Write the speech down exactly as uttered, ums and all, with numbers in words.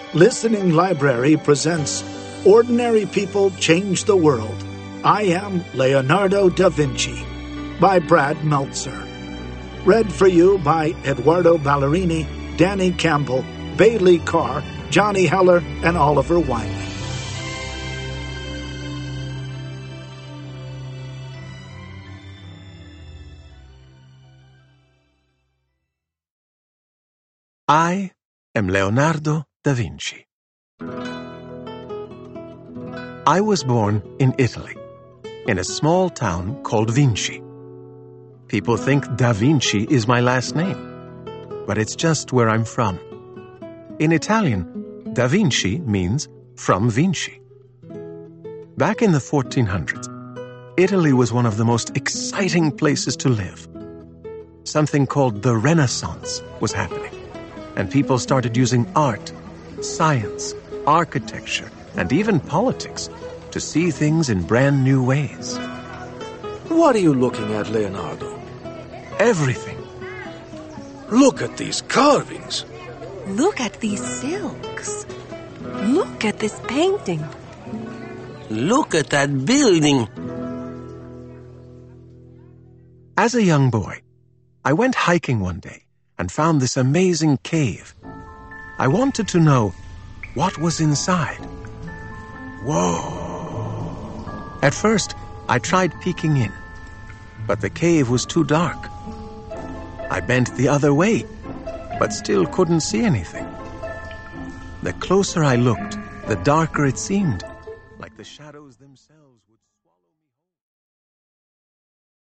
Listening Library presents Ordinary People Change the World. I Am Leonardo da Vinci by Brad Meltzer. Read for you by Eduardo Ballerini, Danny Campbell, Bailey Carr, Johnny Heller, and Oliver Wyman. I am Leonardo da Vinci. I was born in Italy, in a small town called Vinci. People think Da Vinci is my last name, but it's just where I'm from. In Italian, Da Vinci means from Vinci. Back in the fourteen hundreds, Italy was one of the most exciting places to live. Something called the Renaissance was happening, and people started using art, science, architecture, and even politics to see things in brand new ways. What are you looking at, Leonardo? Everything. Look at these carvings. Look at these silks. Look at this painting. Look at that building. As a young boy, I went hiking one day and found this amazing cave. I wanted to know what was inside. Whoa! At first, I tried peeking in, but the cave was too dark. I bent the other way, but still couldn't see anything. The closer I looked, the darker it seemed, like the shadow